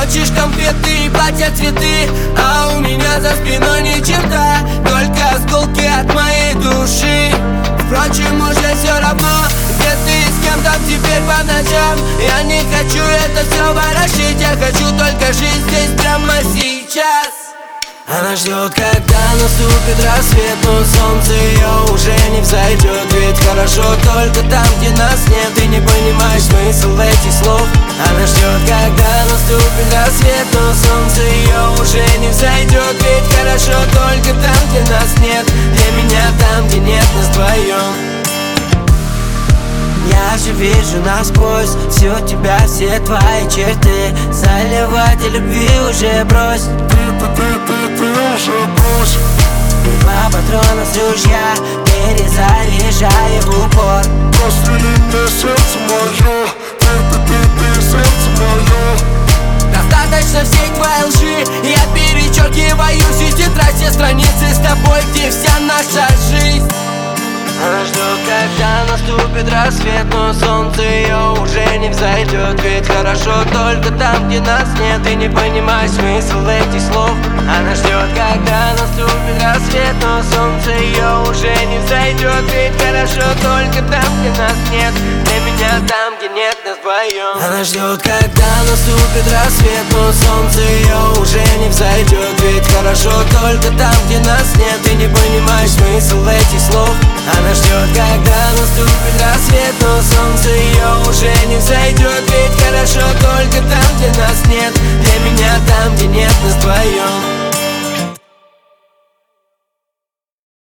Хочешь конфеты и платья цветы, а у меня за спиной ни черта, только осколки от моей души. Впрочем, уже все равно, где ты с кем там теперь по ночам. Я не хочу это все ворошить, я хочу только жить здесь прямо сейчас. Она ждет, когда наступит рассвет, но солнце ее уже не взойдет. Ведь хорошо только там, где нас нет. Ты не понимаешь смысл этих слов. Она ждет, когда наступит рассвет, но солнце ее уже не взойдет. Ведь хорошо только там, где нас нет. Для меня там, где нет нас вдвоем. Я же вижу насквозь всю тебя, все твои черты. Заливать любви уже брось. Ты уже брось. Два патрона с ружья, перезаряжая в упор. Прострели мне сердце мое. Ты сердце мое. Достаточно всей твоей лжи. Я перечеркиваю всю тетрадь, все страницы с тобой, где вся наша жизнь. Она ждет, когда наступит рассвет, но солнце ее уже не взойдет. Ведь хорошо только там, где нас нет. Ты не понимаешь смысл этих слов. Она ждет, когда наступит рассвет, но солнце ее уже не взойдет. Ведь хорошо только там, где нас нет. Для меня там, где нет нас вдвоем. Она ждет, когда наступит рассвет, но солнце ее уже не взойдет. Ведь хорошо только там, где нас нет. Ты не понимаешь смысл этих слов. Она ждет, когда наступит рассвет, но солнце ее уже не взойдет. Ведь хорошо только там, где нас нет. Для меня там, где нет нас вдвоем.